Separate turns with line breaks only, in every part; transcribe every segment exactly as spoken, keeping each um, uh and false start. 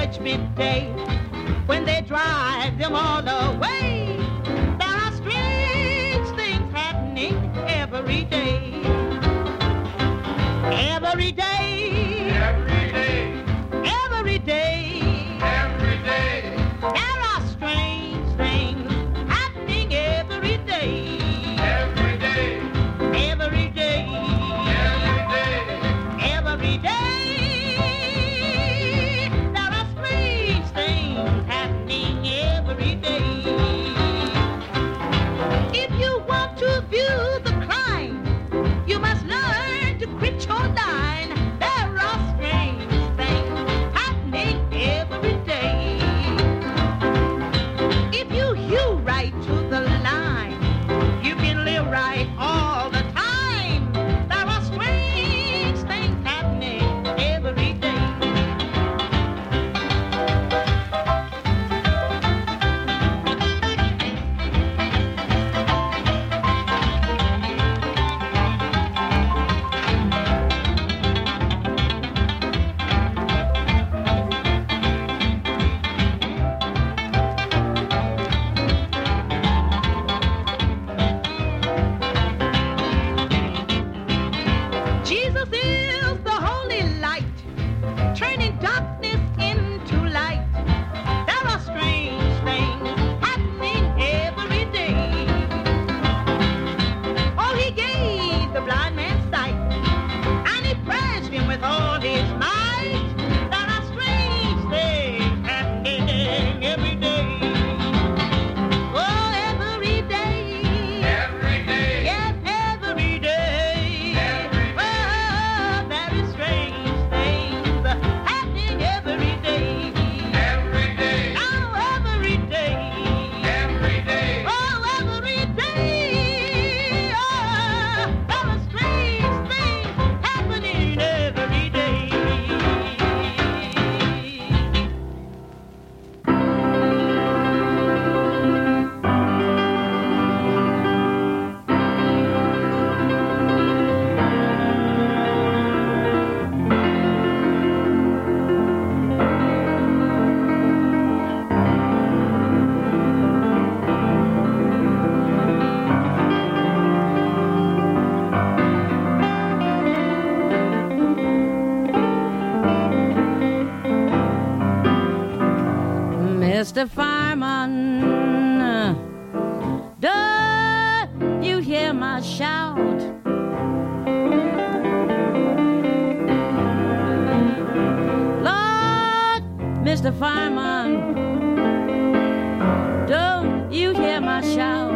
judgment day, when they drive them all away, there are strange things happening every day. Every day.
Every day.
Every day.
Every day.
There are strange things happening every day.
Every day.
Every day.
Every day.
Every day. There are strange things happening every day. If you want to view the crime, you must learn to quit your line. There are strange things happening every day. If you hew right to the line, you can live right all the time. There are strange things happening every day. Jesus is the holy light, turning darkness into light. There are strange things happening every day. Oh, he gave the blind man sight, and he praised him with all his might. There are strange things happening every day. Oh, every day.
Every day.
Yes, every day.
Every
Oh, there is strange things happening every day.
Every day.
Oh, every day.
Every day.
Oh, every day. Oh, there are strange things happening every day. Mister Fireman, do you hear my shout? Lord, Mister Fireman, do you hear my shout?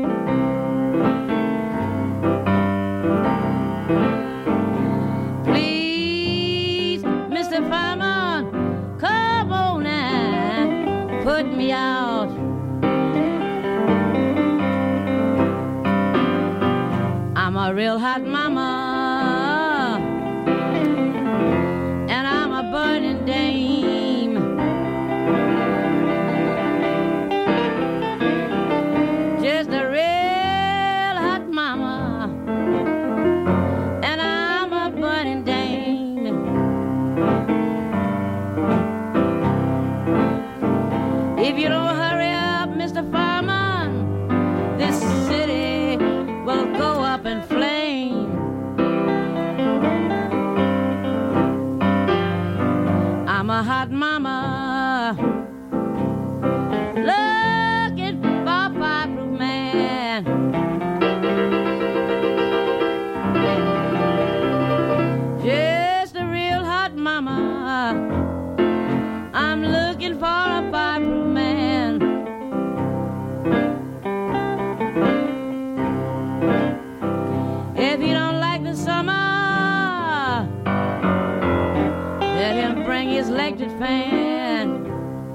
Please, Mister Fireman, come on and put me out. I'm a real hot mama, and I'm a burning dame. Just a real hot mama, and I'm a burning dame. If you don't hurry up, Mister Fireman, this city will go up in flame. I'm a hot mama, looking for a fireproof man. Just a real hot mama, I'm looking for a fireproof man. If you don't like the summer, let him bring his electric fan.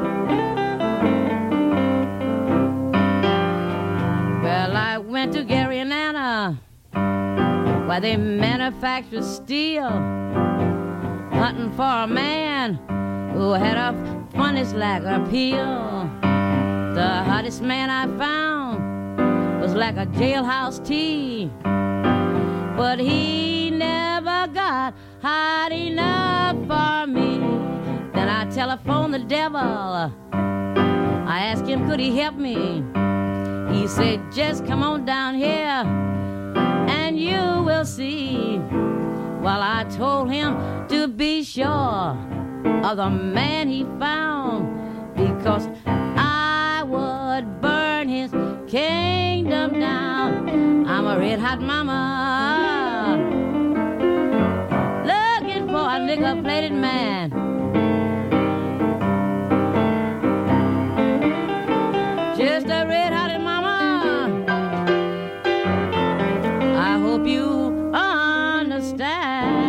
Well, I went to Gary and Anna, where they manufacture steel, hunting for a man who had a funny slag appeal. The hottest man I found was like a jailhouse tea, but he never got hot enough for me. Then I telephoned the devil. I asked him, could he help me? He said, just come on down here and you will see. Well, I told him to be sure of the man he found, because I would burn his kingdom down. I'm a red hot mama looking for a nickel-plated man. Just a red-hearted mama. I hope you understand.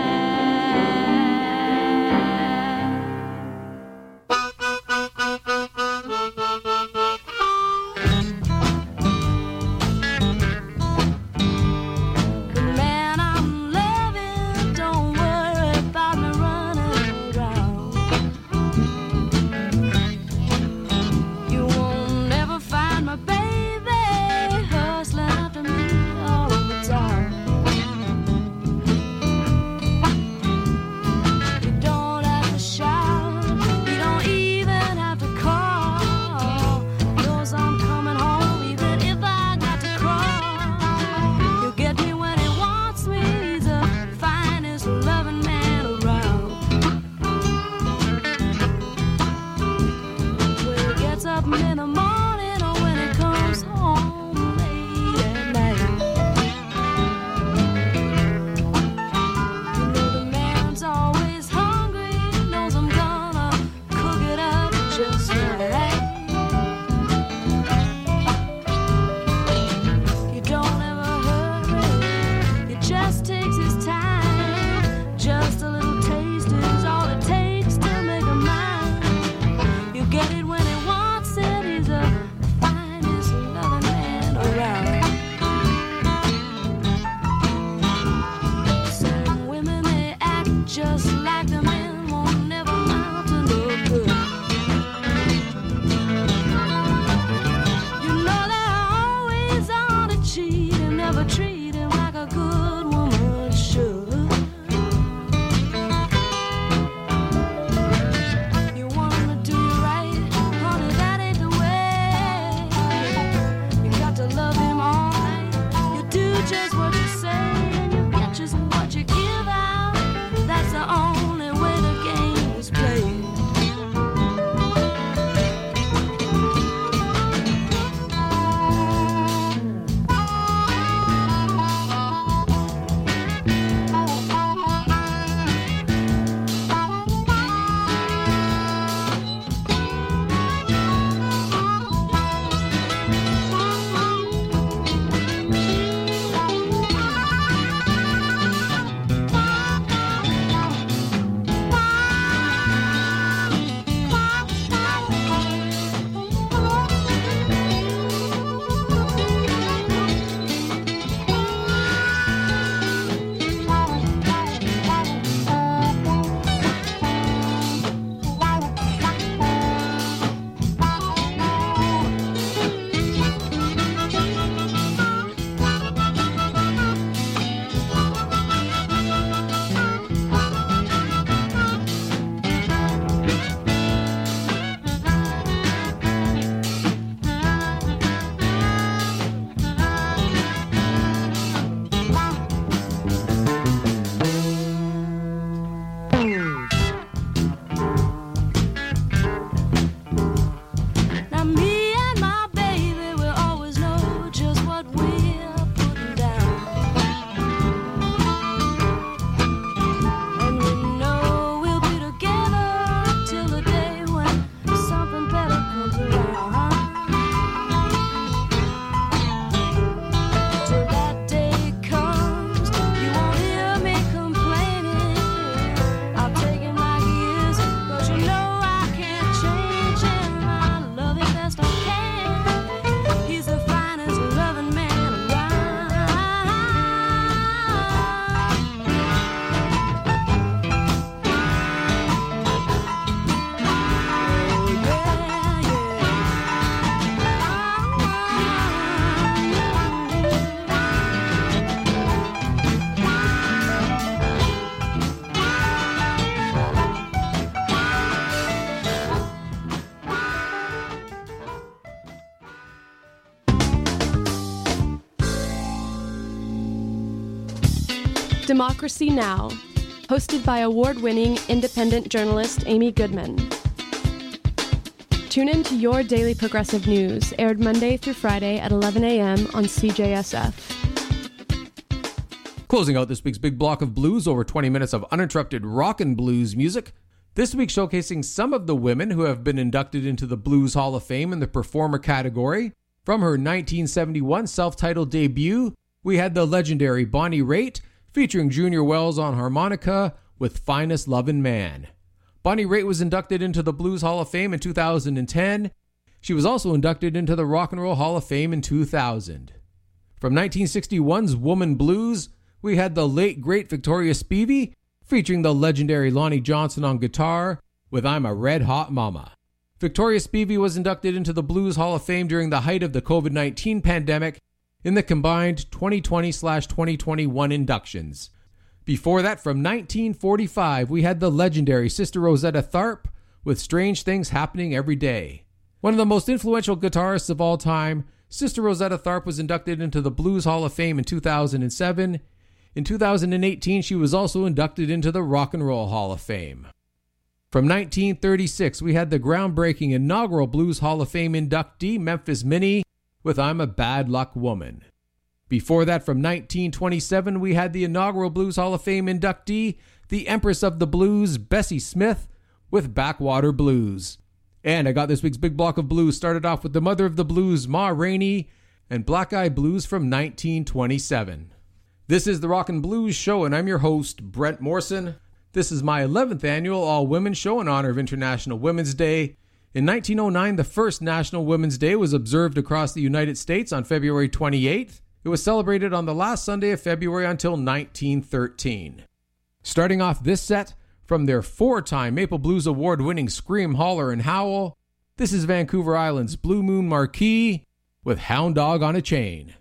Man, I'm loving, don't worry about me running around. You won't never find my baby hustling after me all the time. You don't have to shout, you don't even have to call. Knows I'm coming home even if I got to crawl. He'll get me when he wants me, he's the finest loving man around. When he gets up in the morning or when he comes home late at night, you know the man's always hungry, knows I'm gonna cook it up just right. You don't ever hurry, he just takes his time. Just a little taste is all it takes to make a mind. You get it when he wants it, he's
Democracy Now!, hosted by award-winning independent journalist Amy Goodman. Tune in to Your Daily Progressive News, aired Monday through Friday at eleven a.m. on C J S F.
Closing out this week's big block of blues, over twenty minutes of uninterrupted rock and blues music. This week showcasing some of the women who have been inducted into the Blues Hall of Fame in the performer category. From her nineteen seventy-one self-titled debut, we had the legendary Bonnie Raitt, featuring Junior Wells on harmonica with Finest Lovin' Man. Bonnie Raitt was inducted into the Blues Hall of Fame in two thousand ten. She was also inducted into the Rock and Roll Hall of Fame in two thousand. From nineteen sixty-one's Woman Blues, we had the late great Victoria Spivey, featuring the legendary Lonnie Johnson on guitar with I'm a Red Hot Mama. Victoria Spivey was inducted into the Blues Hall of Fame during the height of the covid nineteen pandemic in the combined twenty twenty twenty twenty-one inductions. Before that, from nineteen forty-five, we had the legendary Sister Rosetta Tharpe with Strange Things Happening Every Day. One of the most influential guitarists of all time, Sister Rosetta Tharpe was inducted into the Blues Hall of Fame in two thousand seven. In two thousand eighteen, she was also inducted into the Rock and Roll Hall of Fame. From nineteen thirty-six, we had the groundbreaking inaugural Blues Hall of Fame inductee, Memphis Minnie, with I'm a Bad Luck Woman. Before that, from nineteen twenty-seven, we had the inaugural Blues Hall of Fame inductee, the Empress of the Blues, Bessie Smith, with Backwater Blues. And I got this week's big block of blues started off with the mother of the blues, Ma Rainey, and Black Eye Blues from nineteen twenty-seven. This is the Rock and Blues Show, and I'm your host, Brent Morrison. This is my eleventh annual all-women show in honor of International Women's Day. In nineteen oh nine, the first National Women's Day was observed across the United States on February twenty-eighth. It was celebrated on the last Sunday of February until nineteen thirteen. Starting off this set, from their four-time Maple Blues Award-winning Scream, Holler, and Howl, this is Vancouver Island's Blue Moon Marquee with Hound Dog on a Chain.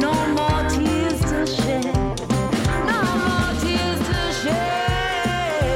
No more tears to shed.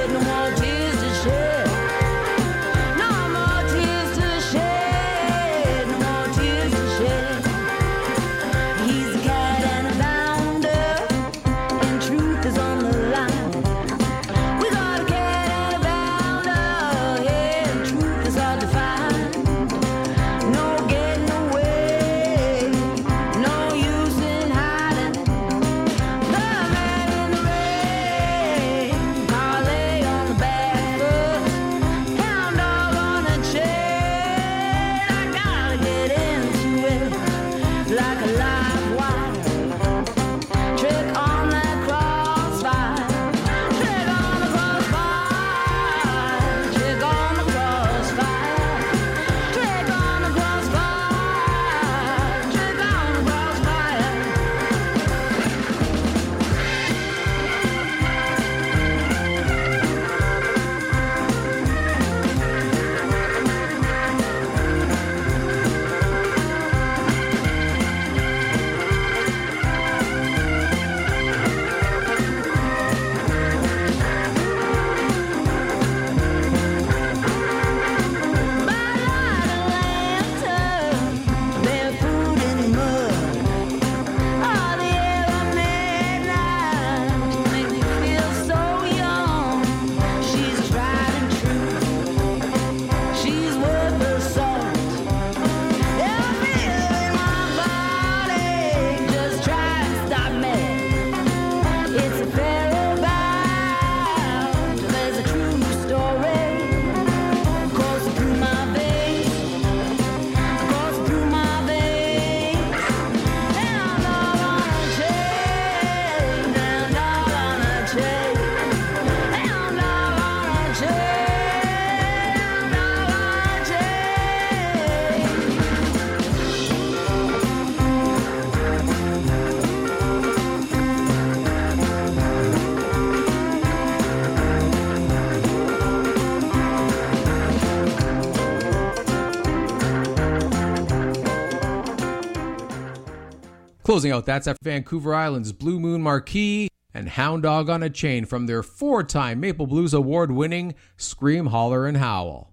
Closing out, that's at Vancouver Island's Blue Moon Marquee and Hound Dog on a Chain from their four-time Maple Blues Award-winning Scream, Holler, and Howl.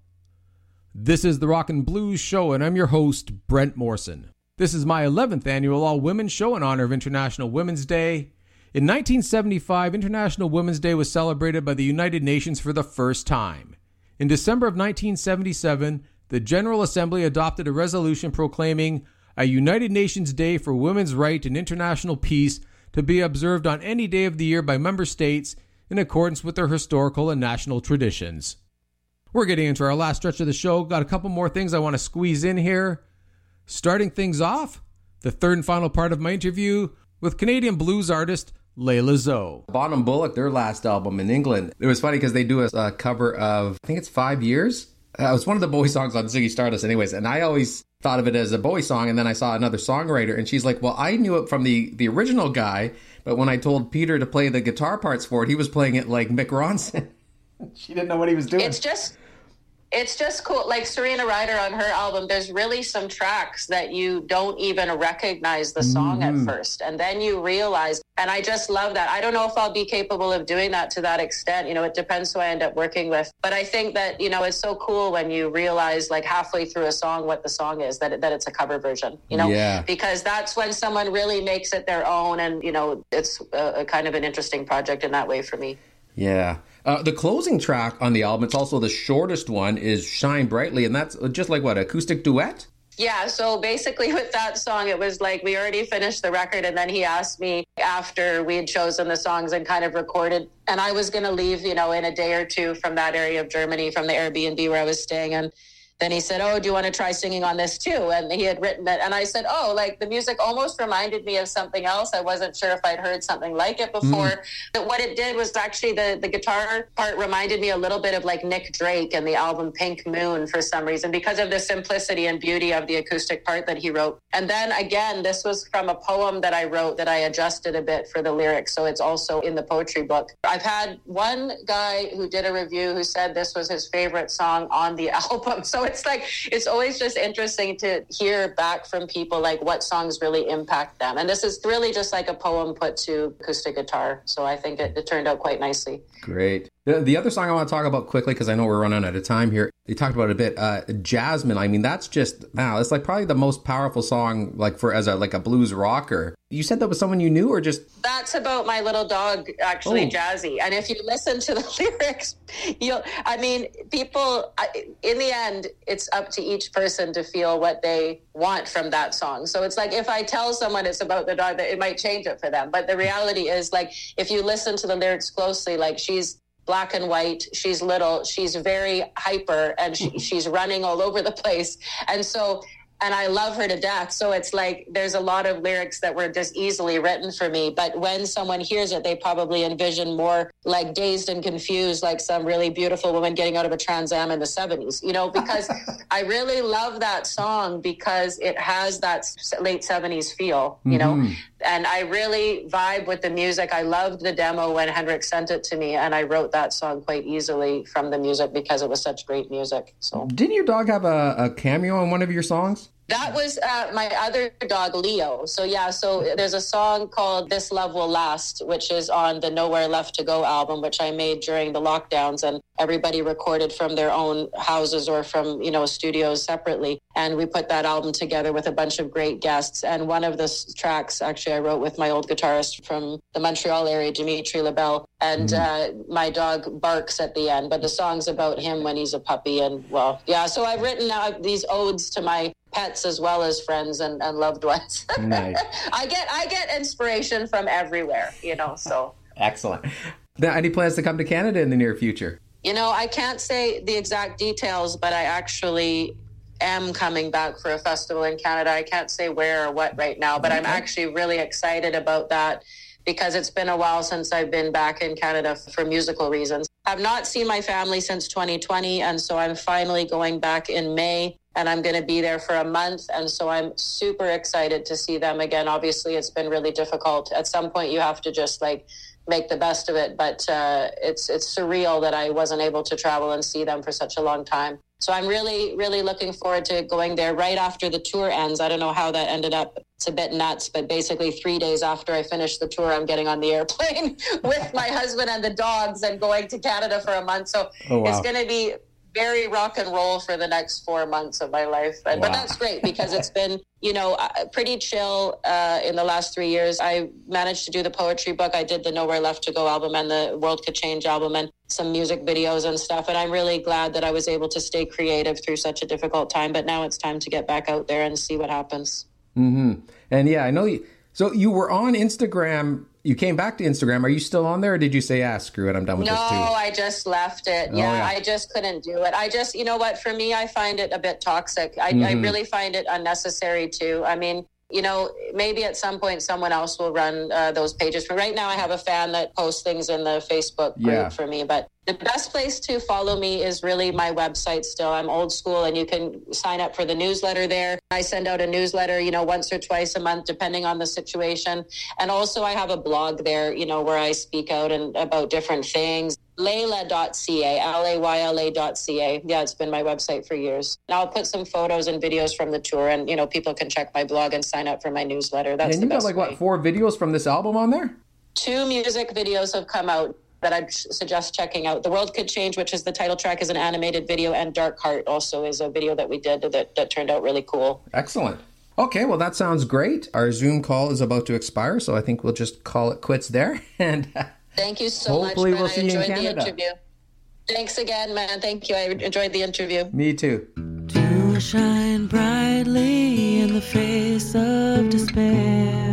This is the Rockin' Blues Show, and I'm your host, Brent Morrison. This is my eleventh annual all-women's show in honor of International Women's Day. In nineteen seventy-five, International Women's Day was celebrated by the United Nations for the first time. In December of nineteen seventy-seven, the General Assembly adopted a resolution proclaiming a United Nations Day for Women's Right and International Peace to be observed on any day of the year by member states in accordance with their historical and national traditions. We're getting into our last stretch of the show. Got a couple more things I want to squeeze in here. Starting things off, the third and final part of my interview with Canadian blues artist Layla Zoe. Bonham Bullock, their last album in England. It was funny because they do a, a cover of, I think it's Five Years. Uh, it was one of the Bowie songs on Ziggy Stardust anyways, and I always thought of it as a Bowie song, and then I saw another songwriter, and she's like, well, I knew it from the, the original guy, but when I told Peter to play the guitar parts for it, he was playing it like Mick Ronson. She didn't know what he was doing.
It's just... It's just cool. Like Serena Ryder on her album, there's really some tracks that you don't even recognize the song mm-hmm. at first. And then you realize, and I just love that. I don't know if I'll be capable of doing that to that extent. You know, it depends who I end up working with. But I think that, you know, it's so cool when you realize like halfway through a song what the song is, that, it, that it's a cover version, you know,
yeah.
because that's when someone really makes it their own. And, you know, it's a, a kind of an interesting project in that way for me.
Yeah. Uh, the closing track on the album, it's also the shortest one, is Shine Brightly, and that's just like, what, acoustic duet?
Yeah, so basically with that song, it was like we already finished the record, and then he asked me after we had chosen the songs and kind of recorded, and I was going to leave, you know, in a day or two from that area of Germany, from the Airbnb where I was staying, and then he said, oh, do you want to try singing on this too? And he had written it. And I said, oh, like the music almost reminded me of something else. I wasn't sure if I'd heard something like it before. Mm. But what it did was actually the, the guitar part reminded me a little bit of like Nick Drake and the album Pink Moon for some reason, because of the simplicity and beauty of the acoustic part that he wrote. And then again, this was from a poem that I wrote that I adjusted a bit for the lyrics. So it's also in the poetry book. I've had one guy who did a review who said this was his favorite song on the album. So it's like, it's always just interesting to hear back from people, like what songs really impact them. And this is really just like a poem put to acoustic guitar. So I think it, it turned out quite nicely.
Great. The, the other song I want to talk about quickly, because I know we're running out of time here. You talked about it a bit. Uh, Jasmine. I mean, that's just, wow, it's like probably the most powerful song, like for as a like a blues rocker. You said that was someone you knew, or just?
That's about my little dog, actually,
oh.
Jazzy. And if you listen to the lyrics, you'll, I mean, people, in the end, it's up to each person to feel what they want from that song. So it's like, if I tell someone it's about the dog, that it might change it for them. But the reality is, like, if you listen to the lyrics closely, like, she's black and white, she's little, she's very hyper, and she, she's running all over the place. And so, and I love her to death. So it's like, there's a lot of lyrics that were just easily written for me. But when someone hears it, they probably envision more like Dazed and Confused, like some really beautiful woman getting out of a Trans Am in the seventies, you know, because I really love that song because it has that late seventies feel, you know, mm-hmm. and I really vibe with the music. I loved the demo when Hendrik sent it to me, and I wrote that song quite easily from the music because it was such great music. So,
didn't your dog have a, a cameo on one of your songs?
That was uh, my other dog, Leo. So, yeah, so there's a song called This Love Will Last, which is on the Nowhere Left to Go album, which I made during the lockdowns, and everybody recorded from their own houses or from, you know, studios separately. And we put that album together with a bunch of great guests. And one of the tracks, actually, I wrote with my old guitarist from the Montreal area, Dimitri Lebel. And mm-hmm. uh, my dog barks at the end, but the song's about him when he's a puppy. And, well, yeah, so I've written uh, these odes to my pets as well as friends and, and loved ones.
Nice.
I get I get inspiration from everywhere, you know, so.
Excellent. Now, any plans to come to Canada in the near future?
You know, I can't say the exact details, but I actually am coming back for a festival in Canada. I can't say where or what right now, but okay. I'm actually really excited about that because it's been a while since I've been back in Canada for musical reasons. I've not seen my family since twenty twenty, and so I'm finally going back in May. And I'm going to be there for a month. And so I'm super excited to see them again. Obviously, it's been really difficult. At some point, you have to just like make the best of it. But uh, it's it's surreal that I wasn't able to travel and see them for such a long time. So I'm really, really looking forward to going there right after the tour ends. I don't know how that ended up. It's a bit nuts, but basically three days after I finish the tour, I'm getting on the airplane with my husband and the dogs and going to Canada for a month. So
oh, wow.
It's going to be very rock and roll for the next four months of my life. But,
wow.
but that's great because it's been, you know, pretty chill uh, in the last three years. I managed to do the poetry book. I did the Nowhere Left to Go album and the World Could Change album and some music videos and stuff. And I'm really glad that I was able to stay creative through such a difficult time. But now it's time to get back out there and see what happens.
Mm-hmm. And yeah, I know you. So you were on Instagram. You came back to Instagram. Are you still on there, or did you say, ah, screw it, I'm done with
no,
this too?
No, I just left it.
Oh,
yeah,
yeah,
I just couldn't do it. I just, you know what, for me, I find it a bit toxic. I, mm-hmm. I really find it unnecessary too. I mean, you know, maybe at some point someone else will run uh, those pages. For right now, I have a fan that posts things in the Facebook group
yeah.
for me. But the best place to follow me is really my website still. I'm old school, and you can sign up for the newsletter there. I send out a newsletter, you know, once or twice a month, depending on the situation. And also I have a blog there, you know, where I speak out and about different things. Layla dot C A, L A Y L A dot C A. Yeah, it's been my website for years. Now I'll put some photos and videos from the tour, and, you know, people can check my blog and sign up for my newsletter. That's
and
the
you got
best
like,
way.
what, four videos from this album on there?
Two music videos have come out that I'd suggest checking out. The World Could Change, which is the title track, is an animated video, and Dark Heart also is a video that we did that, that turned out really cool.
Excellent. Okay, well, that sounds great. Our Zoom call is about to expire, so I think we'll just call it quits there. And
thank you so
hopefully
much,
we'll
man.
see
I
you in
enjoyed the
Canada.
interview. Thanks again, man. Thank you. I enjoyed the interview.
Me too.
To shine brightly in the face of despair,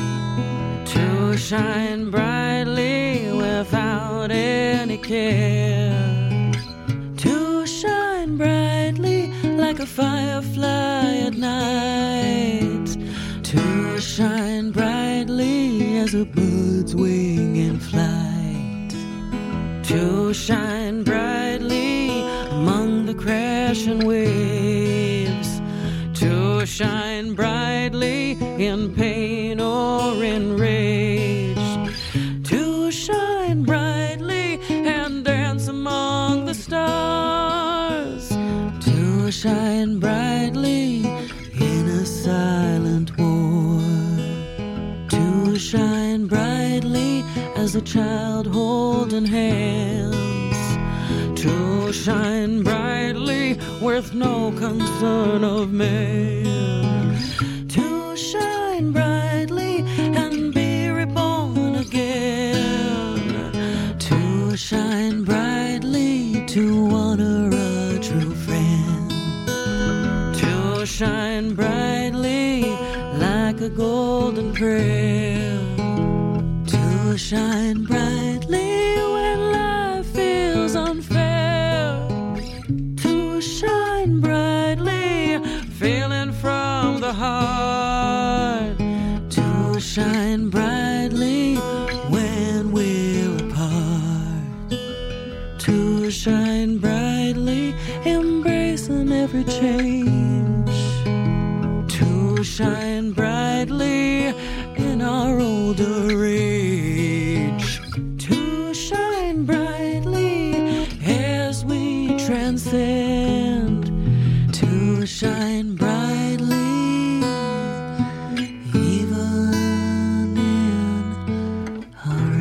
to shine brightly without any care, to shine brightly like a firefly at night, to shine brightly as a bird's wing in flight, to shine brightly among the crashing waves, to shine brightly in pain or in rage, to shine brightly and dance among the stars, to shine brightly in a silent war, to shine brightly as a child holding hands, to shine brightly with no concern of man, to shine brightly and be reborn again, to shine brightly to honor a true friend, to shine brightly like a golden prayer, to shine brightly when life feels unfair, to shine brightly feeling from the heart, to shine brightly when we're apart, to shine brightly embracing every change, to shine brightly in our older age, to shine brightly as we transcend, to shine brightly even in our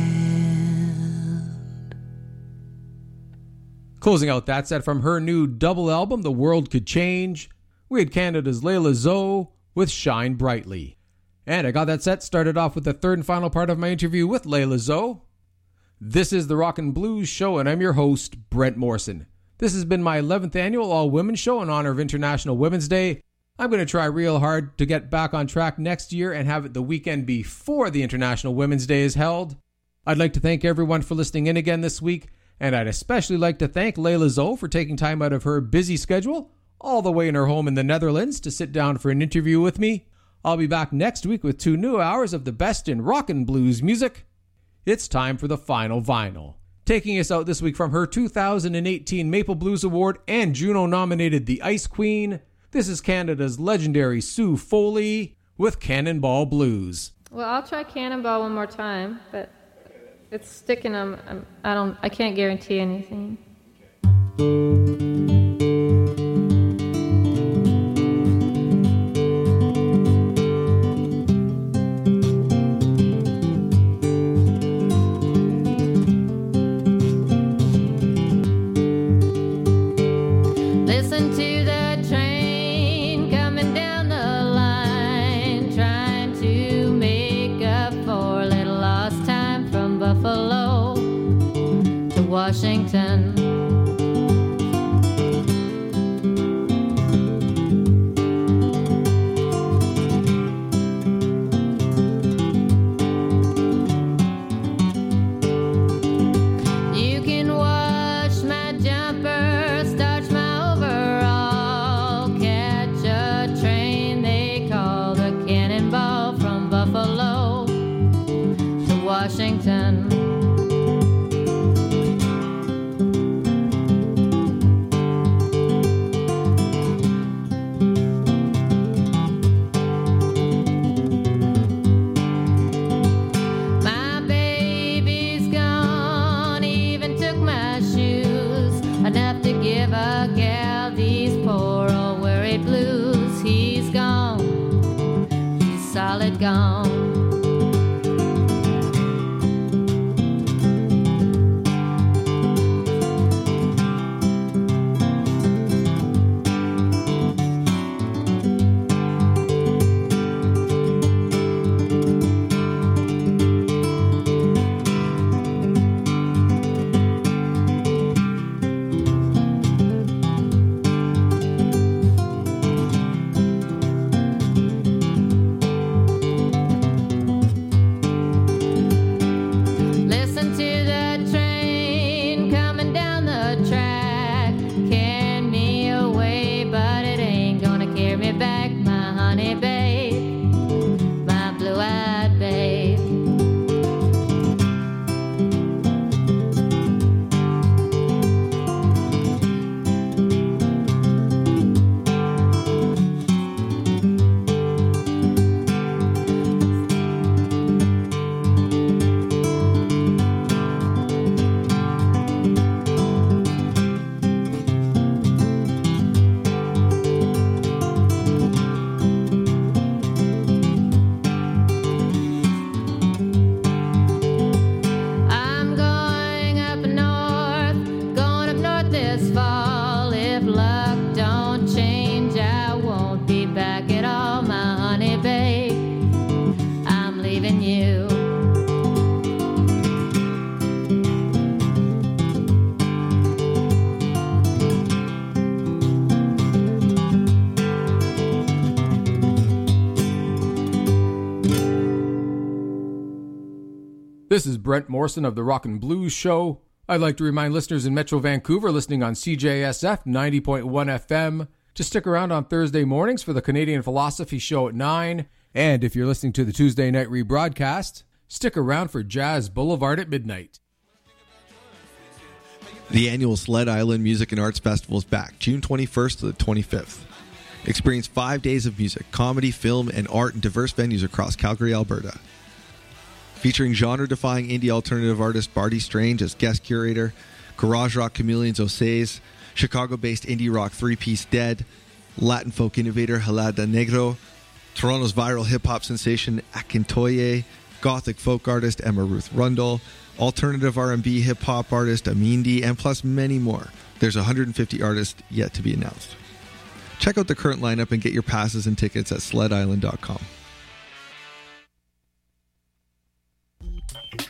end.
Closing out that set from her new double album, The World Could Change, we had Canada's Layla Zoe with Shine Brightly. And I got that set started off with the third and final part of my interview with Layla Zoe. This is the Rock and Blues Show, and I'm your host, Brent Morrison. This has been my eleventh annual all-women show in honor of International Women's Day. I'm going to try real hard to get back on track next year and have it the weekend before the International Women's Day is held. I'd like to thank everyone for listening in again this week, and I'd especially like to thank Layla Zoe for taking time out of her busy schedule, all the way in her home in the Netherlands, to sit down for an interview with me. I'll be back next week with two new hours of the best in rock and blues music. It's time for the final vinyl. Taking us out this week from her two thousand eighteen Maple Blues Award and Juno-nominated The Ice Queen, this is Canada's legendary Sue Foley with Cannonball Blues.
Well, I'll try Cannonball one more time, but it's sticking them. I don't. I can't guarantee anything.
Washington. My baby's gone, even took my shoes, enough to give a gal these poor old worried blues. He's gone, he's solid gone. Listen to the train coming down the track, carrying me away, but it ain't gonna carry me back, my honey babe, my blue-eyed babe. I'm going up north, going up north this fall. If luck don't change, I won't be back at all, my honey babe. I'm leaving you.
This is Brent Morrison of the Rock and Blues Show. I'd like to remind listeners in Metro Vancouver listening on C J S F ninety point one F M to stick around on Thursday mornings for the Canadian Philosophy Show at nine. And if you're listening to the Tuesday night rebroadcast, stick around for Jazz Boulevard at midnight.
The annual Sled Island Music and Arts Festival is back, June twenty-first to the twenty-fifth. Experience five days of music, comedy, film, and art in diverse venues across Calgary, Alberta. Featuring genre-defying indie alternative artist Barty Strange as guest curator, garage rock chameleons Osays, Chicago-based indie rock three-piece Dead, Latin folk innovator Helada Negro, Toronto's viral hip-hop sensation Akintoye, gothic folk artist Emma Ruth Rundle, alternative R and B hip-hop artist Amindi, and plus many more. There's one hundred fifty artists yet to be announced. Check out the current lineup and get your passes and tickets at sled island dot com.